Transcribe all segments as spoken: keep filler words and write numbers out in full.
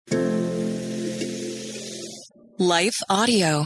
Life Audio.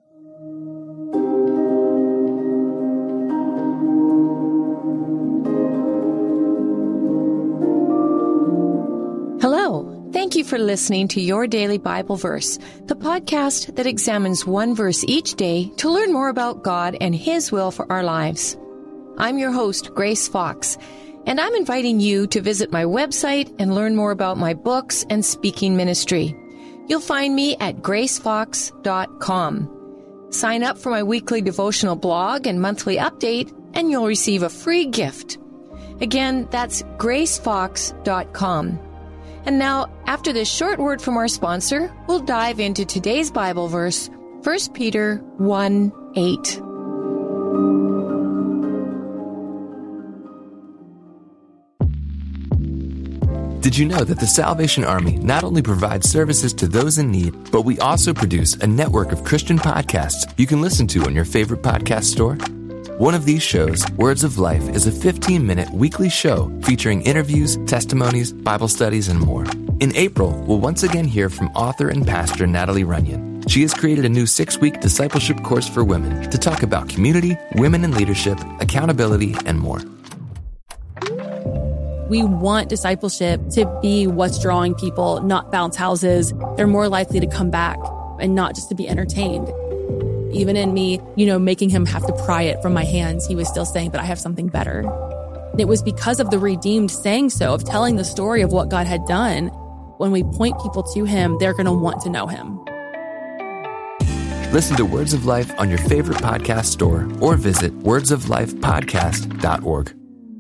Hello. Thank you for listening to Your Daily Bible Verse, the podcast that examines one verse each day to learn more about God and His will for our lives. I'm your host, Grace Fox, and I'm inviting you to visit my website and learn more about my books and speaking ministry. You'll find me at grace fox dot com. Sign up for my weekly devotional blog and monthly update, and you'll receive a free gift. Again, that's grace fox dot com. And now, after this short word from our sponsor, we'll dive into today's Bible verse, First Peter one eight. Did you know that the Salvation Army not only provides services to those in need, but we also produce a network of Christian podcasts you can listen to on your favorite podcast store? One of these shows, Words of Life, is a fifteen-minute weekly show featuring interviews, testimonies, Bible studies, and more. In April, we'll once again hear from author and pastor Natalie Runyon. She has created a new six-week discipleship course for women to talk about community, women in leadership, accountability, and more. We want discipleship to be what's drawing people, not bounce houses. They're more likely to come back and not just to be entertained. Even in me, you know, making him have to pry it from my hands, he was still saying, but I have something better. And it was because of the redeemed saying so, of telling the story of what God had done. When we point people to him, they're going to want to know him. Listen to Words of Life on your favorite podcast store or visit words of life podcast dot org.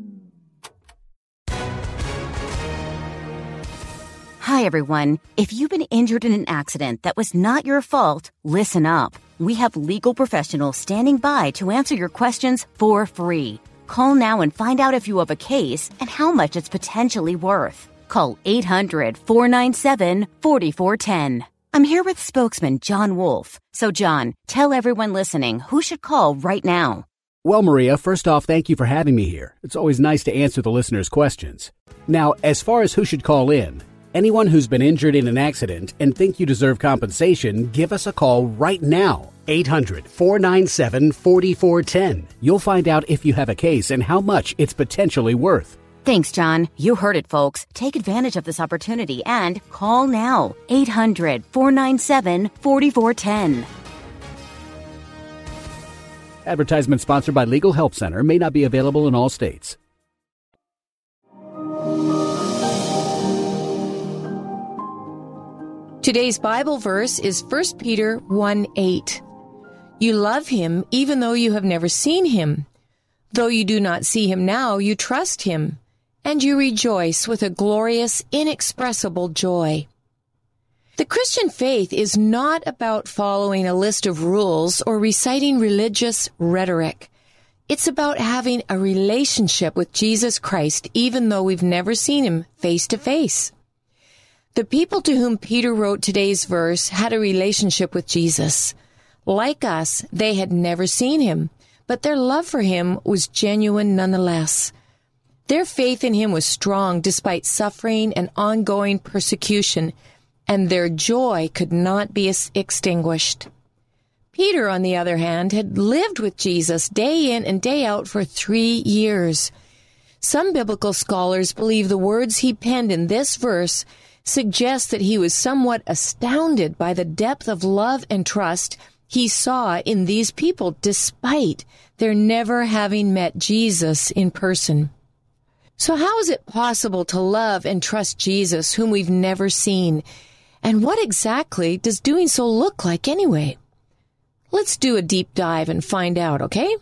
Hi, everyone. If you've been injured in an accident that was not your fault, listen up. We have legal professionals standing by to answer your questions for free. Call now and find out if you have a case and how much it's potentially worth. Call eight hundred, four nine seven, four four one zero. I'm here with spokesman John Wolf. So, John, tell everyone listening who should call right now. Well, Maria, first off, thank you for having me here. It's always nice to answer the listeners' questions. Now, as far as who should call in, anyone who's been injured in an accident and think you deserve compensation, give us a call right now. eight hundred, four nine seven, four four one zero. You'll find out if you have a case and how much it's potentially worth. Thanks, John. You heard it, folks. Take advantage of this opportunity and call now. eight hundred, four nine seven, four four one zero. Advertisement sponsored by Legal Help Center. May not be available in all states. Today's Bible verse is First Peter one eight. You love him even though you have never seen him. Though you do not see him now, you trust him, and you rejoice with a glorious, inexpressible joy. The Christian faith is not about following a list of rules or reciting religious rhetoric. It's about having a relationship with Jesus Christ even though we've never seen him face to face. The people to whom Peter wrote today's verse had a relationship with Jesus. Like us, they had never seen him, but their love for him was genuine nonetheless. Their faith in him was strong despite suffering and ongoing persecution, and their joy could not be extinguished. Peter, on the other hand, had lived with Jesus day in and day out for three years. Some biblical scholars believe the words he penned in this verse suggest that he was somewhat astounded by the depth of love and trust he saw in these people despite their never having met Jesus in person. So how is it possible to love and trust Jesus whom we've never seen? And what exactly does doing so look like anyway? Let's do a deep dive and find out, okay?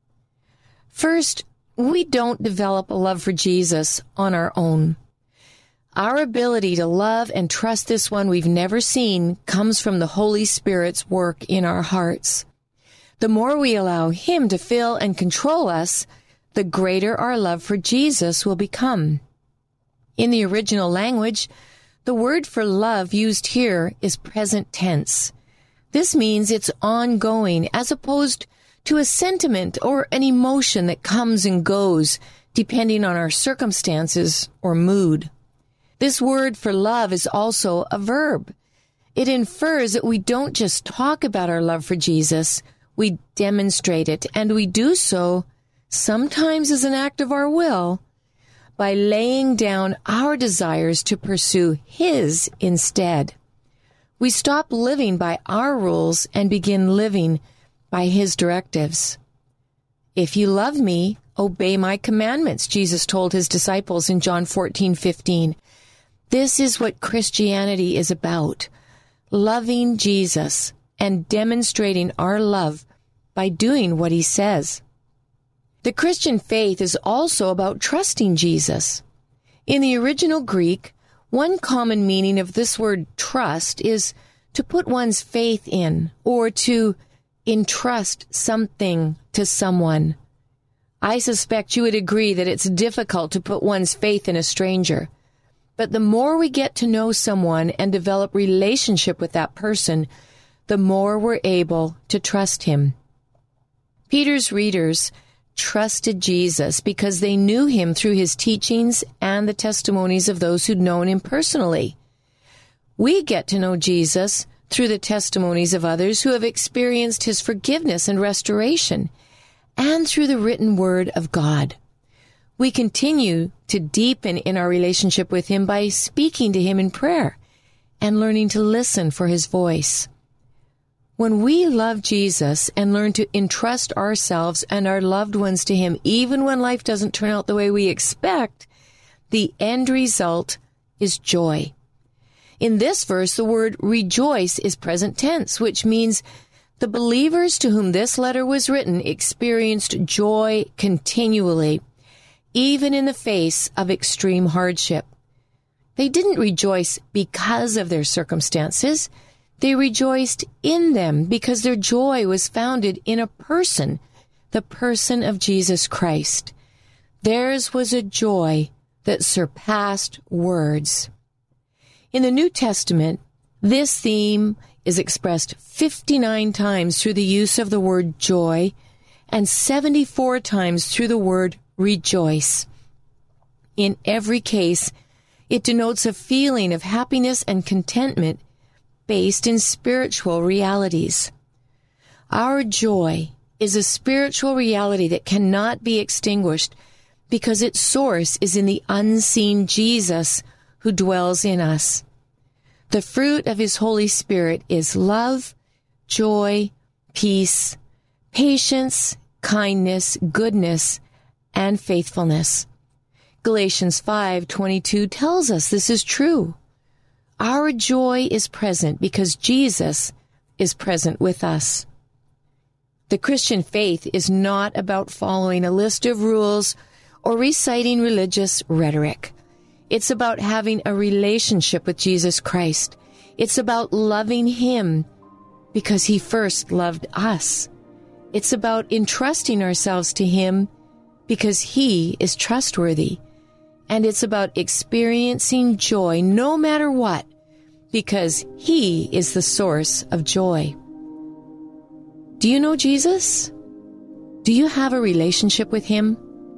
First, we don't develop a love for Jesus on our own. Our ability to love and trust this one we've never seen comes from the Holy Spirit's work in our hearts. The more we allow him to fill and control us, the greater our love for Jesus will become. In the original language, the word for love used here is present tense. This means it's ongoing as opposed to a sentiment or an emotion that comes and goes depending on our circumstances or mood. This word for love is also a verb. It infers that we don't just talk about our love for Jesus, we demonstrate it, and we do so sometimes as an act of our will by laying down our desires to pursue His instead. We stop living by our rules and begin living by His directives. If you love me, obey my commandments, Jesus told His disciples in John fourteen fifteen. This is what Christianity is about, loving Jesus and demonstrating our love by doing what He says. The Christian faith is also about trusting Jesus. In the original Greek, one common meaning of this word trust is to put one's faith in or to entrust something to someone. I suspect you would agree that it's difficult to put one's faith in a stranger. But the more we get to know someone and develop relationship with that person, the more we're able to trust him. Peter's readers trusted Jesus because they knew him through his teachings and the testimonies of those who'd known him personally. We get to know Jesus through the testimonies of others who have experienced his forgiveness and restoration, and through the written word of God. We continue to deepen in our relationship with him by speaking to him in prayer and learning to listen for his voice. When we love Jesus and learn to entrust ourselves and our loved ones to him, even when life doesn't turn out the way we expect, the end result is joy. In this verse, the word rejoice is present tense, which means the believers to whom this letter was written experienced joy continually, even in the face of extreme hardship. They didn't rejoice because of their circumstances. They rejoiced in them because their joy was founded in a person, the person of Jesus Christ. Theirs was a joy that surpassed words. In the New Testament, this theme is expressed fifty-nine times through the use of the word joy and seventy-four times through the word rejoice. In every case, it denotes a feeling of happiness and contentment based in spiritual realities. Our joy is a spiritual reality that cannot be extinguished because its source is in the unseen Jesus who dwells in us. The fruit of his Holy Spirit is love, joy, peace, patience, kindness, goodness, and faithfulness. Galatians five twenty-two tells us this is true. Our joy is present because Jesus is present with us. The Christian faith is not about following a list of rules or reciting religious rhetoric. It's about having a relationship with Jesus Christ. It's about loving him because he first loved us. It's about entrusting ourselves to him because he is trustworthy. And it's about experiencing joy no matter what, because he is the source of joy. Do you know Jesus? Do you have a relationship with him?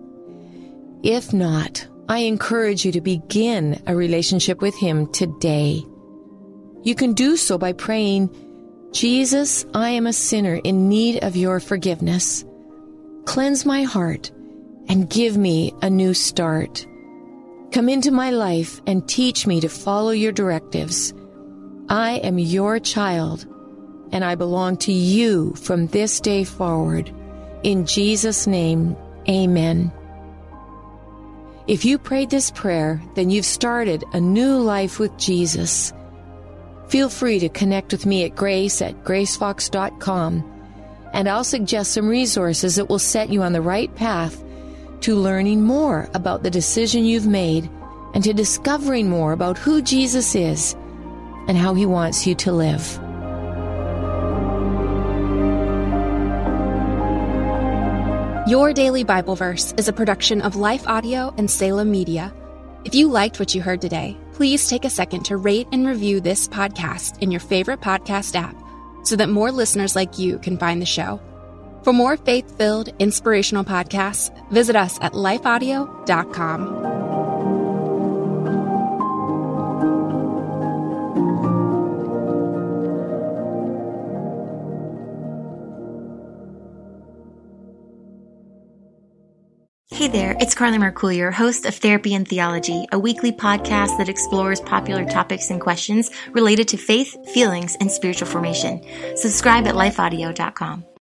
If not, I encourage you to begin a relationship with him today. You can do so by praying, Jesus, I am a sinner in need of your forgiveness. Cleanse my heart and give me a new start. Come into my life and teach me to follow your directives. I am your child, and I belong to you from this day forward. In Jesus' name, amen. If you prayed this prayer, then you've started a new life with Jesus. Feel free to connect with me at grace at grace fox dot com, and I'll suggest some resources that will set you on the right path to learning more about the decision you've made and to discovering more about who Jesus is and how he wants you to live. Your Daily Bible Verse is a production of Life Audio and Salem Media. If you liked what you heard today, please take a second to rate and review this podcast in your favorite podcast app so that more listeners like you can find the show. For more faith-filled, inspirational podcasts, visit us at life audio dot com. Hey there, it's Carly Mercourier, host of Therapy and Theology, a weekly podcast that explores popular topics and questions related to faith, feelings, and spiritual formation. Subscribe at life audio dot com.